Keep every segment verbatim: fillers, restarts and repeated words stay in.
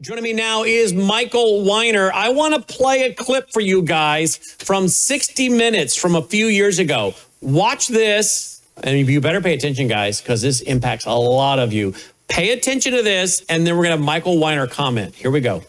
Joining me now is Michael Weiner. I want to play a clip for you guys from sixty minutes from a few years ago. Watch this, and you better pay attention, guys, because this impacts a lot of you. Pay attention to this, and then we're going to have Michael Weiner comment. Here we go.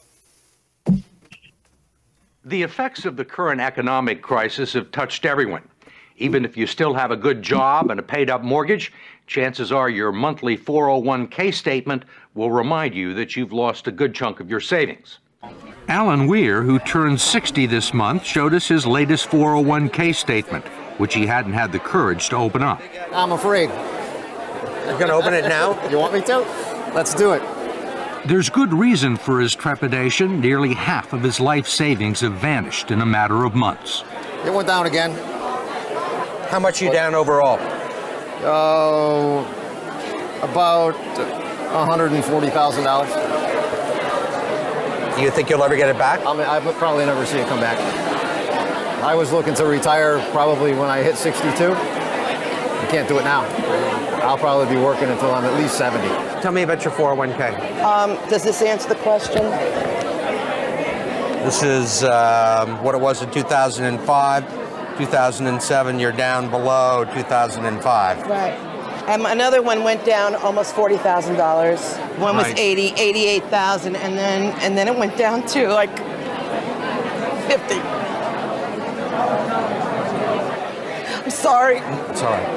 The effects of the current economic crisis have touched everyone. Even if you still have a good job and a paid-up mortgage, chances are your monthly four oh one k statement will remind you that you've lost a good chunk of your savings. Alan Weir, who turned sixty this month, showed us his latest four oh one k statement, which he hadn't had the courage to open up. I'm afraid. You're going to open it now? You want me to? Let's do it. There's good reason for his trepidation. Nearly half of his life savings have vanished in a matter of months. It went down again. How much are you down overall? Oh, uh, about one hundred forty thousand dollars. Do you think you'll ever get it back? I mean, I would probably never see it come back. I was looking to retire probably when I hit sixty-two. I can't do it now. I'll probably be working until I'm at least seventy. Tell me about your four oh one k. Um, does this answer the question? This is um, what it was in two thousand five. two thousand seven, you're down below two thousand five. Right. Um, another one went down almost forty thousand dollars. One was Right. eighty, eighty-eight thousand, and then and then it went down to like fifty. I'm sorry. It's all right.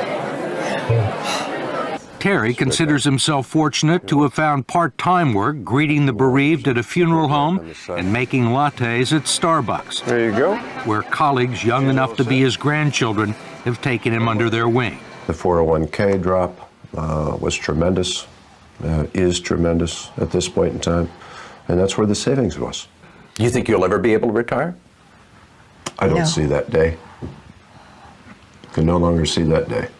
Terry considers himself fortunate to have found part-time work greeting the bereaved at a funeral home and making lattes at Starbucks. There you go. Where colleagues young enough to be his grandchildren have taken him under their wing. The four oh one k drop uh, was tremendous, uh, is tremendous at this point in time, and that's where the savings was. You think you'll ever be able to retire? I don't No. see that day. Can no longer see that day.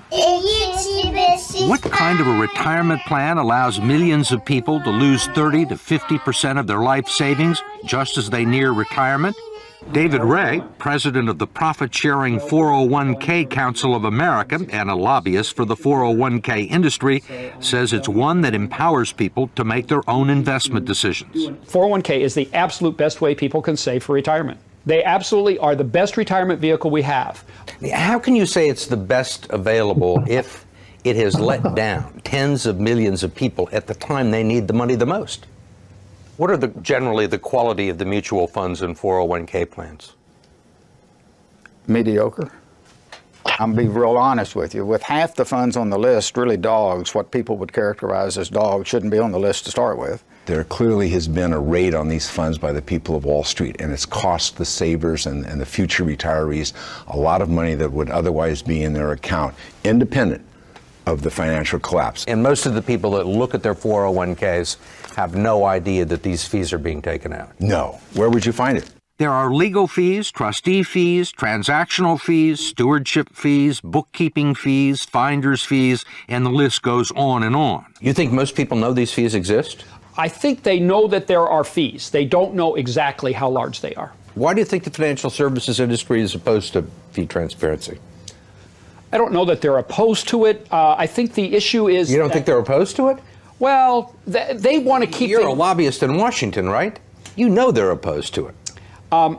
What kind of a retirement plan allows millions of people to lose thirty to fifty percent of their life savings just as they near retirement? David Ray, president of the profit-sharing four oh one k Council of America and a lobbyist for the four oh one k industry, says it's one that empowers people to make their own investment decisions. four oh one k is the absolute best way people can save for retirement. They absolutely are the best retirement vehicle we have. How can you say it's the best available if it has let down tens of millions of people at the time they need the money the most? What are the generally the quality of the mutual funds and four oh one k plans? Mediocre. I'm gonna be real honest with you. With half the funds on the list, really dogs, what people would characterize as dogs, shouldn't be on the list to start with. There clearly has been a raid on these funds by the people of Wall Street, and it's cost the savers and, and the future retirees a lot of money that would otherwise be in their account, independent of the financial collapse. And most of the people that look at their four oh one k's have no idea that these fees are being taken out. No. Where would you find it? There are legal fees, trustee fees, transactional fees, stewardship fees, bookkeeping fees, finder's fees, and the list goes on and on. You think most people know these fees exist? I think they know that there are fees. They don't know exactly how large they are. Why do you think the financial services industry is opposed to fee transparency? I don't know that they're opposed to it. Uh, I think the issue is... You don't that, think they're opposed to it? Well, th- they want to keep... You're the, a lobbyist in Washington, right? You know they're opposed to it. Um,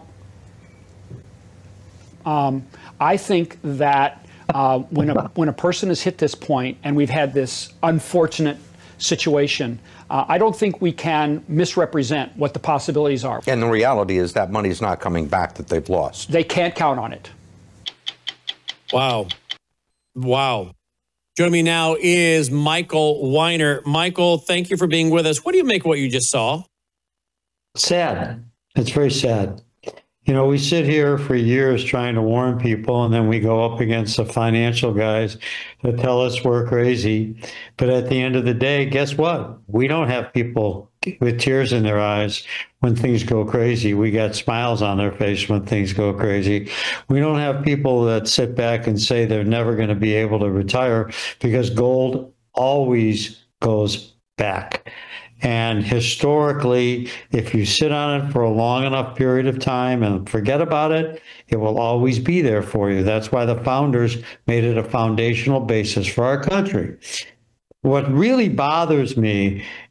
um, I think that uh, when a when a person has hit this point, and we've had this unfortunate situation, uh, I don't think we can misrepresent what the possibilities are. And the reality is that money's not coming back that they've lost. They can't count on it. Wow. Wow. Joining me now is Michael Weiner. Michael, thank you for being with us. What do you make of what you just saw? Sad. It's very sad. You know, we sit here for years trying to warn people, and then we go up against the financial guys that tell us we're crazy. But at the end of the day, guess what? We don't have people with tears in their eyes when things go crazy. We got smiles on their face when things go crazy. We don't have people that sit back and say they're never going to be able to retire, because gold always goes back. And historically, if you sit on it for a long enough period of time and forget about it, it will always be there for you. That's why the founders made it a foundational basis for our country. What really bothers me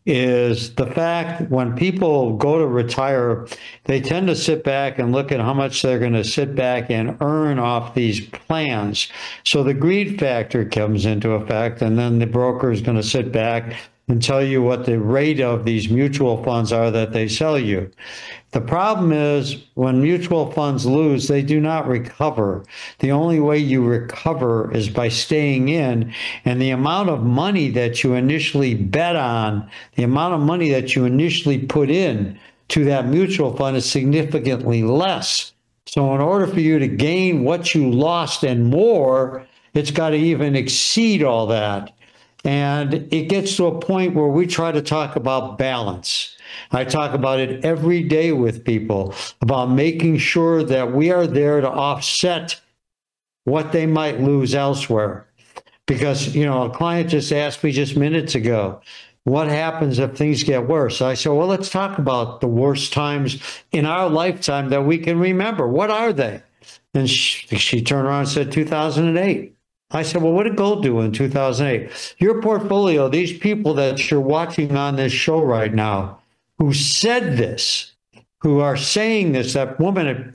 is the fact when people go to retire, they tend to sit back and look at how much they're going to sit back and earn off these plans. So the greed factor comes into effect, and then the broker is going to sit back and tell you what the rate of these mutual funds are that they sell you. The problem is when mutual funds lose, they do not recover. The only way you recover is by staying in, and the amount of money that you initially bet on, the amount of money that you initially put in to that mutual fund is significantly less. So in order for you to gain what you lost and more, it's got to even exceed all that. And it gets to a point where we try to talk about balance. I talk about it every day with people, about making sure that we are there to offset what they might lose elsewhere. Because, you know, a client just asked me just minutes ago, what happens if things get worse? I said, well, let's talk about the worst times in our lifetime that we can remember. What are they? And she, she turned around and said, two thousand eight. I said, well, what did gold do in two thousand eight? Your portfolio, these people that you're watching on this show right now, who said this, who are saying this, that woman had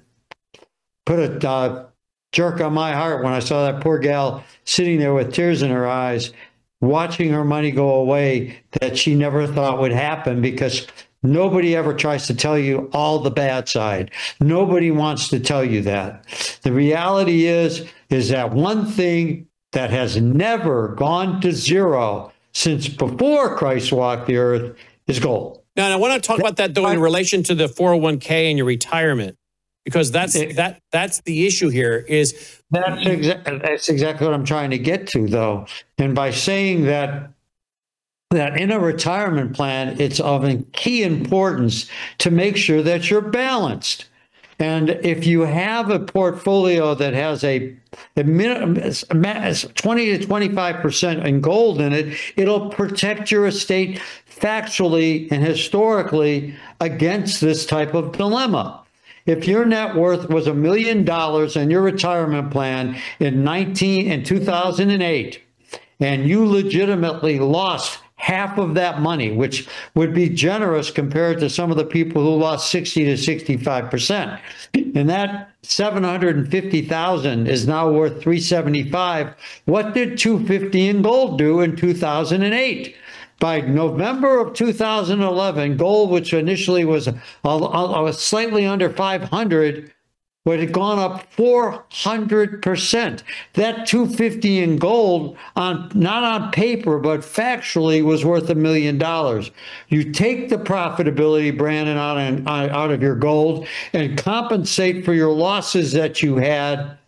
put a uh, jerk on my heart when I saw that poor gal sitting there with tears in her eyes, watching her money go away that she never thought would happen, because nobody ever tries to tell you all the bad side. Nobody wants to tell you that. The reality is, is that one thing that has never gone to zero since before Christ walked the earth is gold. Now, and I want to talk about that, though, in relation to the four oh one k and your retirement, because that's that that's the issue here is that's, exa- that's exactly what I'm trying to get to, though. And by saying that that in a retirement plan, it's of key importance to make sure that you're balanced. And if you have a portfolio that has a, a twenty to twenty-five percent in gold in it, it'll protect your estate factually and historically against this type of dilemma. If your net worth was a million dollars in your retirement plan in nineteen in two thousand eight, and you legitimately lost half of that money, which would be generous compared to some of the people who lost sixty to sixty-five percent. And that seven hundred fifty thousand is now worth three seventy-five. What did two fifty in gold do in two thousand eight? By November of two thousand eleven, gold, which initially was a, a, a slightly under five hundred, but it had gone up four hundred percent. That two fifty in gold, on not on paper, but factually, was worth a million dollars. You take the profitability, Brandon, out, in, out of your gold and compensate for your losses that you had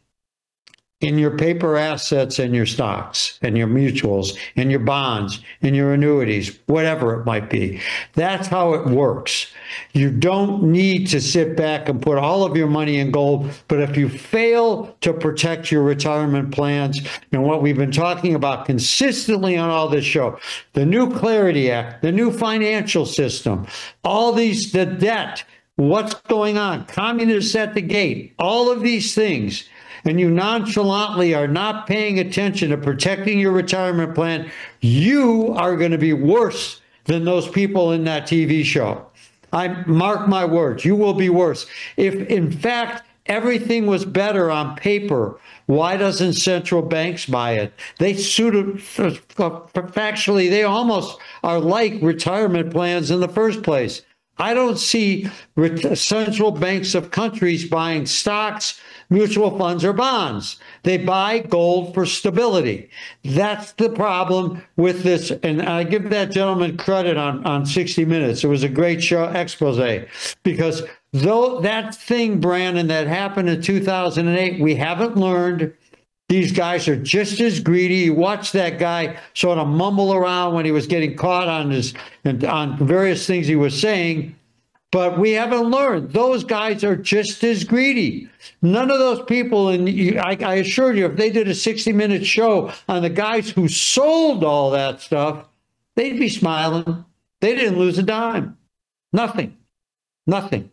in your paper assets and your stocks and your mutuals and your bonds and your annuities, whatever it might be. That's how it works. You don't need to sit back and put all of your money in gold, but if you fail to protect your retirement plans, and what we've been talking about consistently on all this show, the new Clarity Act, the new financial system, all these, the debt, what's going on, communists at the gate, all of these things, and you nonchalantly are not paying attention to protecting your retirement plan, you are going to be worse than those people in that T V show. I mark my words, you will be worse. If, in fact, everything was better on paper, why doesn't central banks buy it? They suited, factually, they almost are like retirement plans in the first place. I don't see central banks of countries buying stocks, mutual funds, or bonds. They buy gold for stability. That's the problem with this. And I give that gentleman credit on, on sixty minutes. It was a great show expose, because though that thing, Brandon, that happened in two thousand eight, we haven't learned. These guys are just as greedy. You watch that guy sort of mumble around when he was getting caught on his on various things he was saying. But we haven't learned. Those guys are just as greedy. None of those people, and I, I assure you, if they did a sixty minute show on the guys who sold all that stuff, they'd be smiling. They didn't lose a dime. Nothing. Nothing.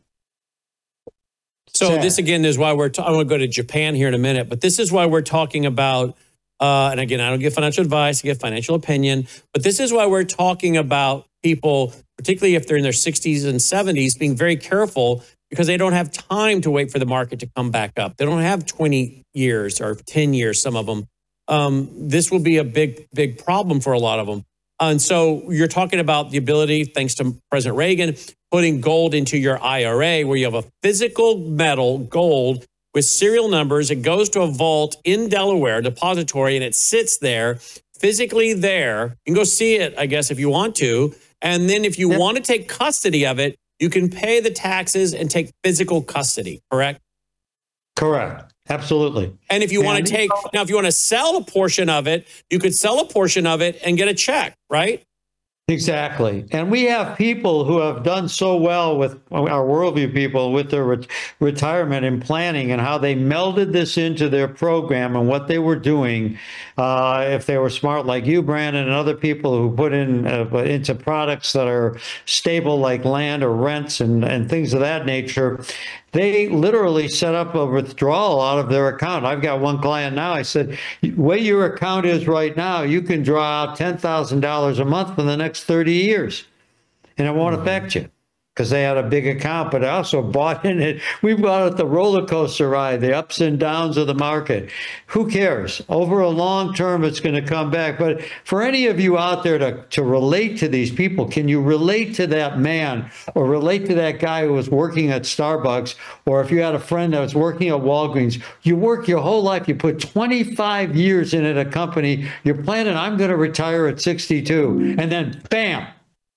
So Sad. This, again, is why we're, ta- I want to go to Japan here in a minute, but this is why we're talking about, uh, and again, I don't give financial advice, I give financial opinion, but this is why we're talking about people, particularly if they're in their sixties and seventies, being very careful because they don't have time to wait for the market to come back up. They don't have twenty years or ten years, some of them. Um, this will be a big, big problem for a lot of them. And so you're talking about the ability, thanks to President Reagan, putting gold into your I R A where you have a physical metal gold with serial numbers. It goes to a vault in Delaware, depository, and it sits there, physically there. You can go see it, I guess, if you want to. And then if you yep. want to take custody of it, you can pay the taxes and take physical custody, correct? Correct. Absolutely. And if you and want to take, now, if you want to sell a portion of it, you could sell a portion of it and get a check, right? Exactly. And we have people who have done so well with our Worldview people with their re- retirement and planning and how they melded this into their program and what they were doing. Uh, if they were smart like you, Brandon, and other people who put in uh, into products that are stable like land or rents and, and things of that nature, they literally set up a withdrawal out of their account. I've got one client now. I said, the way your account is right now, you can draw out ten thousand dollars a month for the next thirty years, and it won't mm-hmm. affect you because they had a big account, but I also bought in it. We bought it the roller coaster ride, the ups and downs of the market. Who cares? Over a long term, it's going to come back. But for any of you out there to, to relate to these people, can you relate to that man or relate to that guy who was working at Starbucks? Or if you had a friend that was working at Walgreens, you work your whole life, you put twenty-five years in at a company, you're planning, I'm going to retire at sixty-two, and then bam,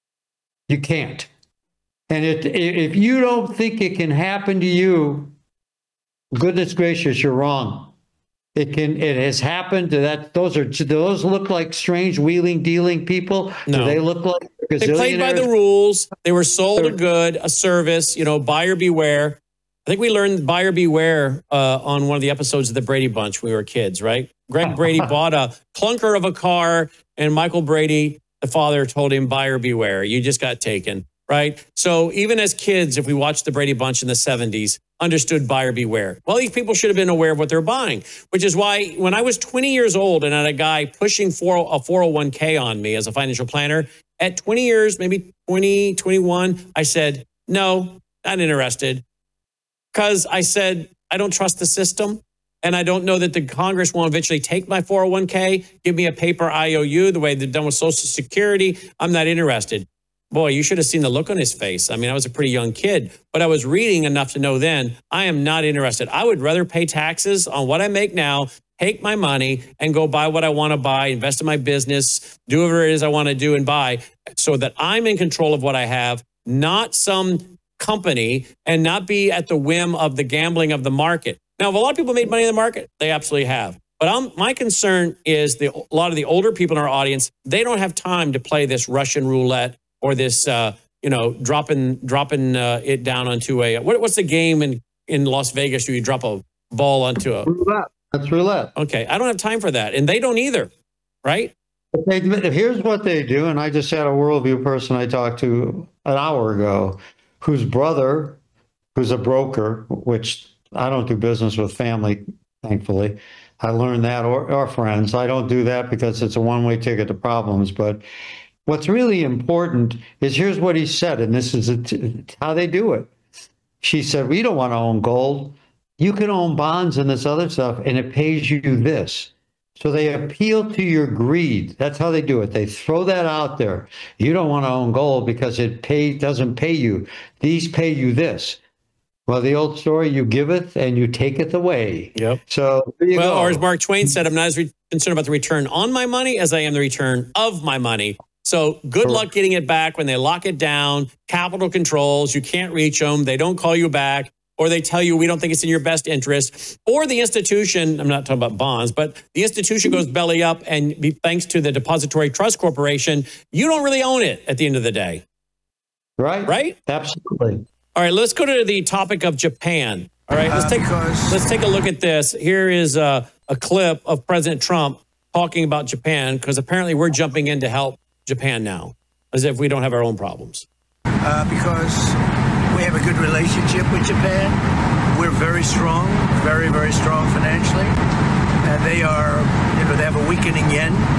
you can't. And it, if you don't think it can happen to you, goodness gracious, you're wrong. It can. It has happened to that. Those are. Do those look like strange wheeling dealing people? No. Do they look like they played by the rules. They were sold a good, a service. You know, buyer beware. I think we learned buyer beware uh, on one of the episodes of the Brady Bunch when we were kids, right? Greg Brady bought a clunker of a car, and Michael Brady, the father, told him buyer beware. You just got taken. Right. So even as kids, if we watched the Brady Bunch in the seventies, understood buyer beware. Well, these people should have been aware of what they're buying, which is why when I was twenty years old and I had a guy pushing for a four oh one k on me as a financial planner at twenty years, maybe twenty, twenty-one, I said, no, not interested. Because I said, I don't trust the system. And I don't know that the Congress will eventually take my four oh one k, give me a paper I O U the way they've done with Social Security. I'm not interested. Boy, you should have seen the look on his face. I mean, I was a pretty young kid, but I was reading enough to know then I am not interested. I would rather pay taxes on what I make now, take my money and go buy what I want to buy, invest in my business, do whatever it is I want to do and buy so that I'm in control of what I have, not some company, and not be at the whim of the gambling of the market. Now, if a lot of people made money in the market, they absolutely have. But I'm, my concern is the, a lot of the older people in our audience, they don't have time to play this Russian roulette or this, uh, you know, dropping dropping uh, it down onto a, what, what's the game in, in Las Vegas where you drop a ball onto a... Roulette. That's roulette. Okay, I don't have time for that. And they don't either, right? They, here's what they do, and I just had a Worldview person I talked to an hour ago, whose brother, who's a broker, which I don't do business with family, thankfully. I learned that, or, or friends. I don't do that because it's a one-way ticket to problems, but what's really important is here's what he said, and this is a t- how they do it. She said, we don't want to own gold. You can own bonds and this other stuff, and it pays you this. So they appeal to your greed. That's how they do it. They throw that out there. You don't want to own gold because it pay, doesn't pay you. These pay you this. Well, the old story, you giveth and you taketh away. Yep. So there you well, go. Or as Mark Twain said, I'm not as re- concerned about the return on my money as I am the return of my money. So good Correct. Luck getting it back when they lock it down. Capital controls, you can't reach them. They don't call you back, or they tell you we don't think it's in your best interest. Or the institution, I'm not talking about bonds, but the institution goes belly up, and be, thanks to the Depository Trust Corporation, you don't really own it at the end of the day. Right. Right? Absolutely. All right, let's go to the topic of Japan. All right, let's take, let's take a look at this. Here is a, a clip of President Trump talking about Japan, because apparently we're jumping in to help Japan now, as if we don't have our own problems. Uh, because we have a good relationship with Japan. We're very strong, very, very strong financially. And they are, you know, they have a weakening yen.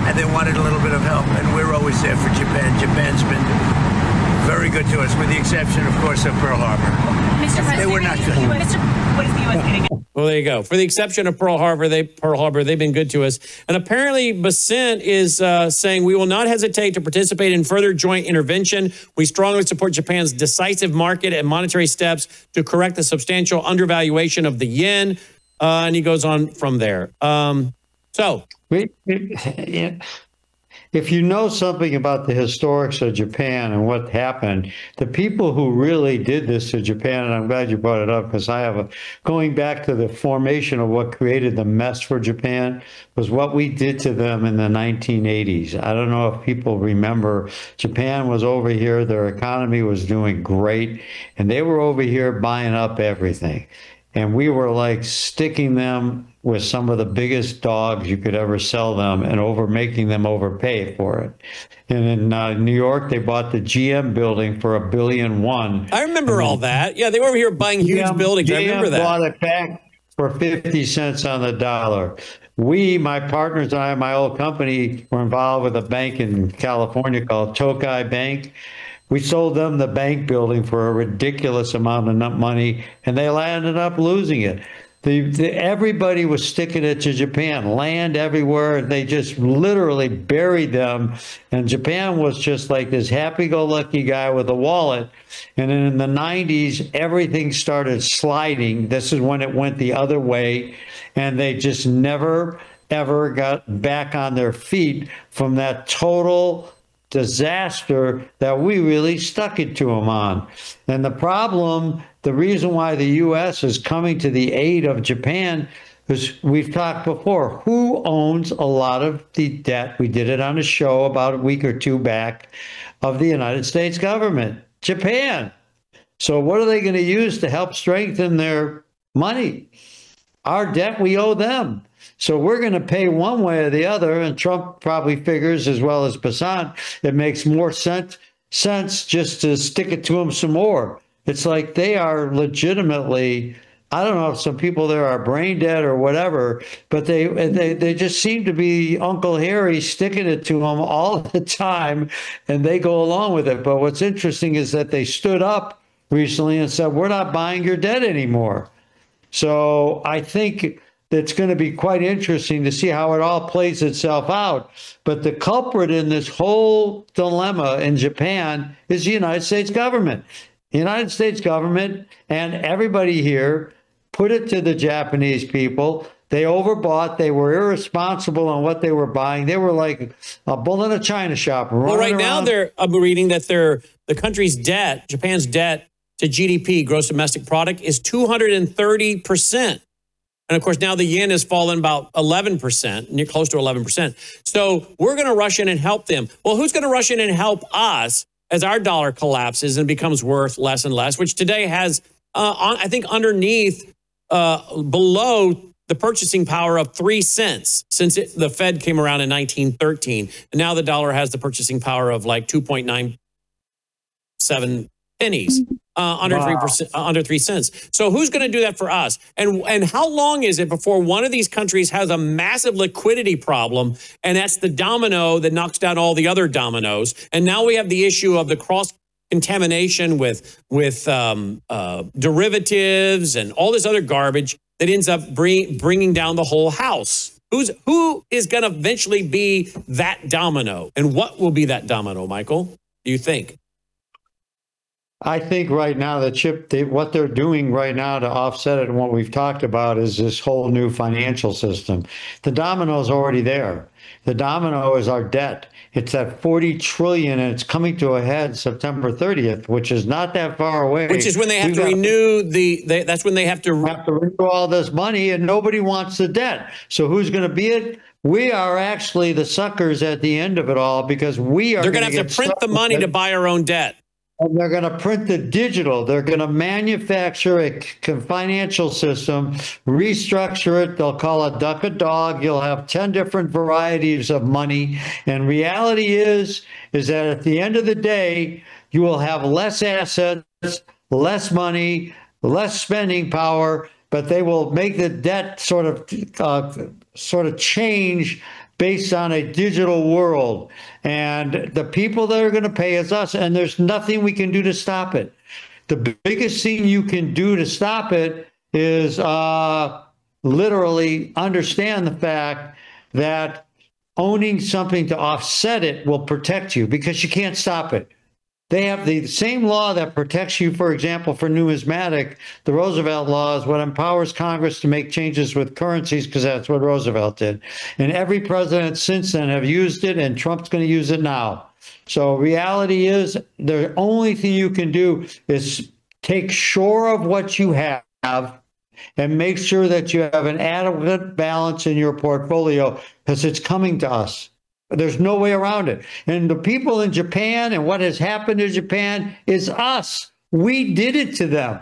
and they wanted a little bit of help, and we're always there for Japan. Japan's been very good to us, with the exception, of course, of Pearl Harbor. Mister President, they were not good. Mister What is the U S getting? Well, there you go. For the exception of Pearl Harbor, they Pearl Harbor, they've been good to us. And apparently, Bessent is uh, saying we will not hesitate to participate in further joint intervention. We strongly support Japan's decisive market and monetary steps to correct the substantial undervaluation of the yen. Uh, and he goes on from there. Um, so, we, yeah. If you know something about the historics of Japan and what happened, the people who really did this to Japan, and I'm glad you brought it up because I have a, going back to the formation of what created the mess for Japan was what we did to them in the nineteen eighties. I don't know if people remember, Japan was over here, their economy was doing great, and they were over here buying up everything. And we were like sticking them with some of the biggest dogs you could ever sell them and over making them overpay for it. And in uh, New York, they bought the G M building for a billion one. I remember all that. Yeah, they were over here buying huge G M, buildings. I remember that. G M bought it back for fifty cents on the dollar. We, my partners and I, my old company, were involved with a bank in California called Tokai Bank. We sold them the bank building for a ridiculous amount of money, and they ended up losing it. The, the, everybody was sticking it to Japan, land everywhere. They just literally buried them. And Japan was just like this happy-go-lucky guy with a wallet. And then in the nineties, everything started sliding. This is when it went the other way. And they just never, ever got back on their feet from that total disaster that we really stuck it to them on. And the problem, the reason why the U S is coming to the aid of Japan is we've talked before, who owns a lot of the debt? We did it on a show about a week or two back of the United States government, Japan. So what are they going to use to help strengthen their money? Our debt, we owe them. So we're going to pay one way or the other, and Trump probably figures, as well as Bessent, it makes more sense, sense just to stick it to them some more. It's like they are legitimately, I don't know if some people there are brain dead or whatever, but they they they just seem to be Uncle Harry sticking it to them all the time, and they go along with it. But what's interesting is that they stood up recently and said, we're not buying your debt anymore. So I think that's going to be quite interesting to see how it all plays itself out. But the culprit in this whole dilemma in Japan is the United States government. The United States government and everybody here put it to the Japanese people. They overbought. They were irresponsible on what they were buying. They were like a bull in a china shop. Well, right now they're I'm reading that they're, the country's debt, Japan's debt to G D P, gross domestic product, is two hundred thirty percent. And of course, now the yen has fallen about eleven percent, near close to eleven percent. So we're going to rush in and help them. Well, who's going to rush in and help us as our dollar collapses and becomes worth less and less, which today has, uh, on, I think, underneath, uh, below the purchasing power of three cents since it, the Fed came around in nineteen thirteen. And now the dollar has the purchasing power of like two point nine seven pennies. Uh, under three percent, uh, under three cents. So who's going to do that for us? And and how long is it before one of these countries has a massive liquidity problem, and that's the domino that knocks down all the other dominoes? And now we have the issue of the cross contamination with with um, uh, derivatives and all this other garbage that ends up bring, bringing down the whole house. Who's who is going to eventually be that domino, and what will be that domino, Michael? Do you think? I think right now the chip, they, what they're doing right now to offset it and what we've talked about is this whole new financial system. The domino is already there. The domino is our debt. It's at forty trillion and it's coming to a head September thirtieth, which is not that far away. Which is when they have We've to renew to, the, they, that's when they have to, have to renew all this money, and nobody wants the debt. So who's going to be it? We are actually the suckers at the end of it all because we are They're going to have to print the money to buy our own debt. And they're going to print the digital. They're going to manufacture a financial system, restructure it. They'll call it duck a dog. You'll have ten different varieties of money. And reality is, is that at the end of the day, you will have less assets, less money, less spending power, but they will make the debt sort of, uh, sort of change based on a digital world. And the people that are going to pay is us, and there's nothing we can do to stop it. The biggest thing you can do to stop it is uh, literally understand the fact that owning something to offset it will protect you, because you can't stop it. They have the same law that protects you, for example, for numismatic. The Roosevelt law is what empowers Congress to make changes with currencies, because that's what Roosevelt did. And every president since then have used it, and Trump's going to use it now. So reality is, the only thing you can do is take sure of what you have and make sure that you have an adequate balance in your portfolio, because it's coming to us. There's no way around it. And the people in Japan and what has happened in Japan is us. We did it to them.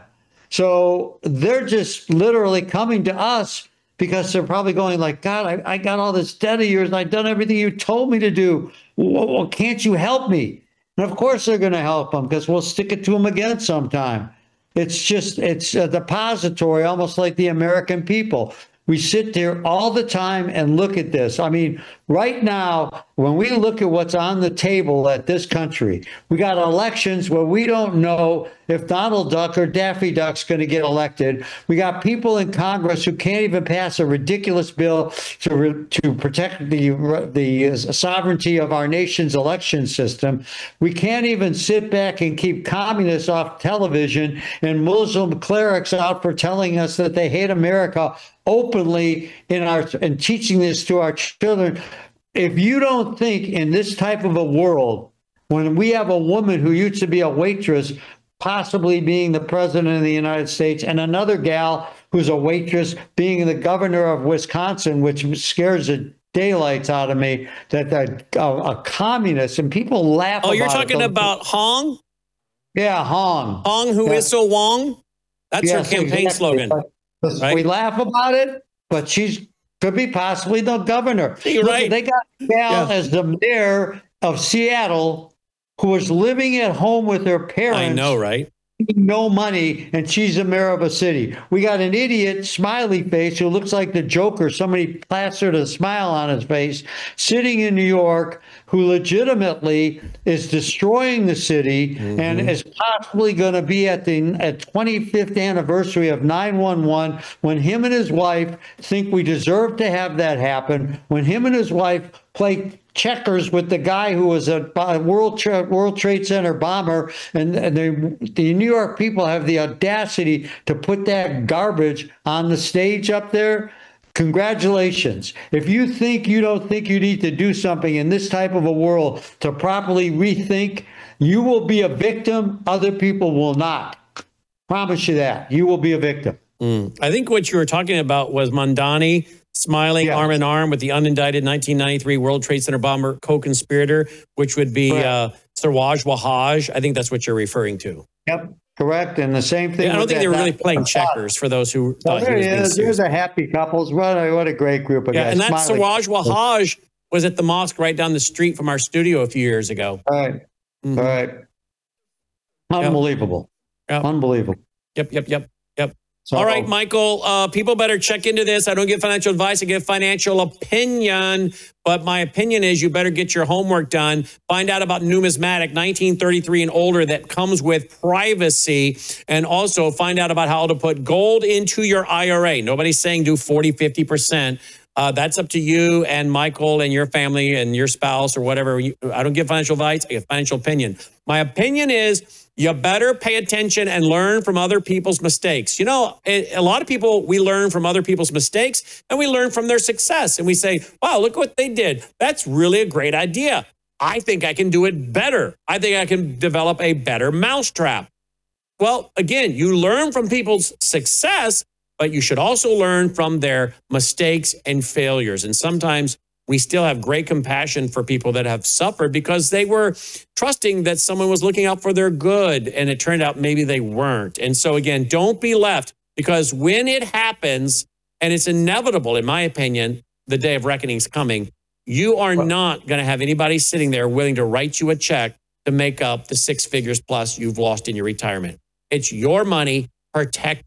So they're just literally coming to us because they're probably going like, God, I, I got all this debt of yours and I've done everything you told me to do. Well, well, can't you help me? And of course they're going to help them, because we'll stick it to them again sometime. It's just, it's a depository, almost like the American people. We sit there all the time and look at this. I mean, right now, when we look at what's on the table at this country, we got elections where we don't know if Donald Duck or Daffy Duck's going to get elected. We got people in Congress who can't even pass a ridiculous bill to re- to protect the the sovereignty of our nation's election system. We can't even sit back and keep communists off television and Muslim clerics out for telling us that they hate America openly in our and teaching this to our children. If you don't think in this type of a world, when we have a woman who used to be a waitress possibly being the president of the United States, and another gal who's a waitress being the governor of Wisconsin, which scares the daylights out of me, that they're a, a communist, and people laugh about it. Oh, you're talking it. about Hong? Yeah, Hong. Hong, who yeah. is so Wong? That's yes, her campaign exactly. slogan. Right? We laugh about it, but she's could be possibly the governor. You're Look, right. They got a gal Yeah. as the mayor of Seattle who was living at home with her parents. I know, right? No money, and she's the mayor of a city. We got an idiot, smiley face, who looks like the Joker. Somebody plastered a smile on his face, sitting in New York, who legitimately is destroying the city mm-hmm. and is possibly going to be at the at twenty-fifth anniversary of nine one one, when him and his wife think we deserve to have that happen, when him and his wife play checkers with the guy who was a World Tra- World Trade Center bomber, and, and the, the New York people have the audacity to put that garbage on the stage up there. Congratulations. If you think you don't think you need to do something in this type of a world to properly rethink, you will be a victim. Other people will not. Promise you that. You will be a victim. Mm. I think what you were talking about was Mamdani smiling Yeah. arm in arm with the unindicted nineteen ninety-three World Trade Center bomber co-conspirator, which would be Right. uh, Siraj Wahhaj. I think that's what you're referring to. Yep, correct. And the same thing. Yeah, I don't with think that they were really Doctor playing Assad. checkers, for those who So thought he there was he being is. serious. There's a happy couples. What a, what a great group of Yeah, guys. and that Smiling. Siraj Wahhaj was at the mosque right down the street from our studio a few years ago. All right. Mhm. All right. Unbelievable. Yep. Unbelievable. Yep, yep, yep, yep. So, All right, Michael, uh, people better check into this. I don't give financial advice. I give financial opinion. But my opinion is you better get your homework done. Find out about numismatic, nineteen thirty-three and older, that comes with privacy. And also find out about how to put gold into your I R A. Nobody's saying do forty, fifty percent. Uh, that's up to you and Michael and your family and your spouse or whatever. You, I don't give financial advice. I give financial opinion. My opinion is you better pay attention and learn from other people's mistakes. You know, a, a lot of people, we learn from other people's mistakes and we learn from their success. And we say, wow, look what they did. That's really a great idea. I think I can do it better. I think I can develop a better mousetrap. Well, again, you learn from people's success, but you should also learn from their mistakes and failures. And sometimes we still have great compassion for people that have suffered because they were trusting that someone was looking out for their good, and it turned out maybe they weren't. And so again, don't be left, because when it happens, and it's inevitable, in my opinion, the day of reckoning is coming, you are not going to have anybody sitting there willing to write you a check to make up the six figures plus you've lost in your retirement. It's your money. Protect it.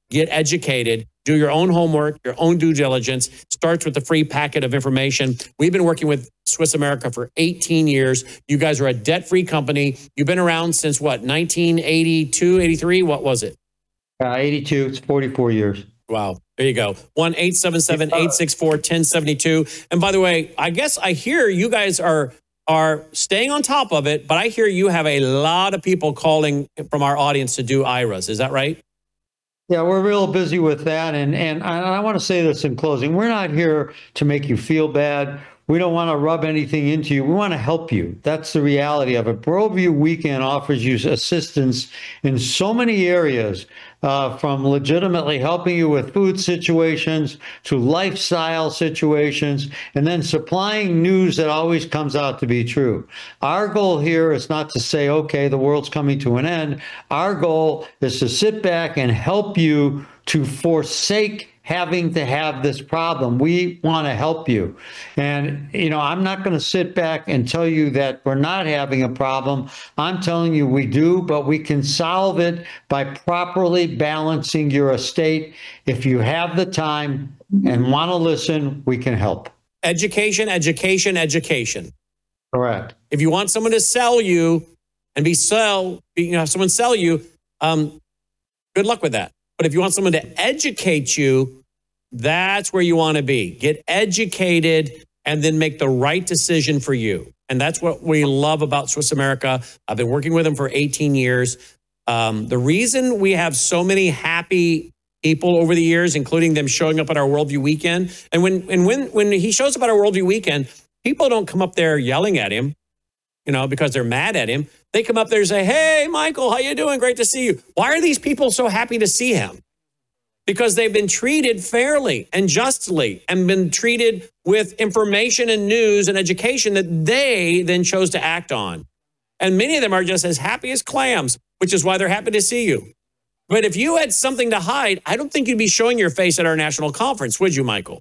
get educated, do your own homework, your own due diligence. Starts with the free packet of information. We've been working with Swiss America for eighteen years. You guys are a debt-free company. You've been around since what, nineteen eighty-two, eighty-three? What was it? Uh, eighty-two, it's forty-four years. Wow. There you go. one eight seven seven, eight six four, one zero seven two. And by the way, I guess I hear you guys are are staying on top of it, but I hear you have a lot of people calling from our audience to do I R As. Is that right? Yeah, we're real busy with that. And, and I, I want to say this in closing. We're not here to make you feel bad. We don't want to rub anything into you. We want to help you. That's the reality of it. Worldview Weekend offers you assistance in so many areas, uh, from legitimately helping you with food situations to lifestyle situations, and then supplying news that always comes out to be true. Our goal here is not to say, okay, the world's coming to an end. Our goal is to sit back and help you to forsake having to have this problem. We want to help you. And, you know, I'm not going to sit back and tell you that we're not having a problem. I'm telling you we do, but we can solve it by properly balancing your estate. If you have the time and want to listen, we can help. Education, education, education. Correct. If you want someone to sell you and be sell, you know, have someone sell you, um, good luck with that. But if you want someone to educate you, that's where you want to be. Get educated and then make the right decision for you. And that's what we love about Swiss America. I've been working with them for eighteen years. Um, the reason we have so many happy people over the years, including them showing up at our Worldview Weekend. And when and when when he shows up at our Worldview Weekend, people don't come up there yelling at him, you know, because they're mad at him. They come up there and say, hey, Michael, how you doing? Great to see you. Why are these people so happy to see him? Because they've been treated fairly and justly and been treated with information and news and education that they then chose to act on. And many of them are just as happy as clams, which is why they're happy to see you. But if you had something to hide, I don't think you'd be showing your face at our national conference, would you, Michael?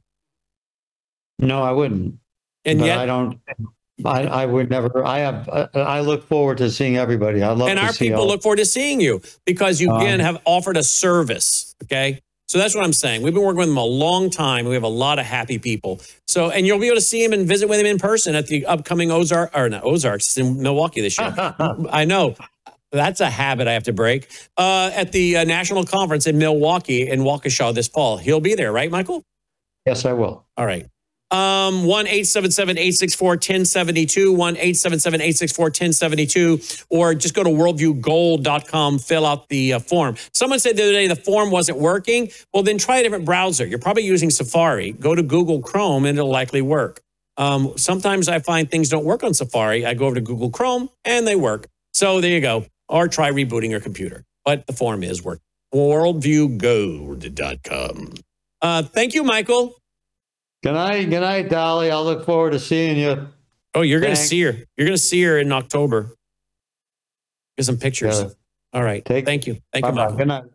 No, I wouldn't. And but yet, I don't. I, I would never. I have. I look forward to seeing everybody. I love and to our see people all, look forward to seeing you because you, again, Um, have offered a service, okay? So that's what I'm saying. We've been working with them a long time. We have a lot of happy people. So, and you'll be able to see him and visit with him in person at the upcoming Ozark, or not Ozarks, in Milwaukee this year. I know. That's a habit I have to break. Uh, at the uh, national conference in Milwaukee in Waukesha this fall. He'll be there, right, Michael? Yes, I will. All right. Um, one eight seven seven, eight six four, one zero seven two, one eight seven seven, eight six four, one zero seven two, or just go to worldview gold dot com, fill out the uh, form. Someone said the other day the form wasn't working. Well, then try a different browser. You're probably using Safari. Go to Google Chrome and it'll likely work. Um, sometimes I find things don't work on Safari. I go over to Google Chrome and they work. So there you go. Or try rebooting your computer. But the form is working. worldview gold dot com. Uh, thank you, Michael. Good night, good night, Dolly. I'll look forward to seeing you. Oh, you're going to Thanks. see her. You're going to see her in October. Get some pictures. Yeah. All right. Take- Thank you. Thank you, Bye-bye. Michael. Good night.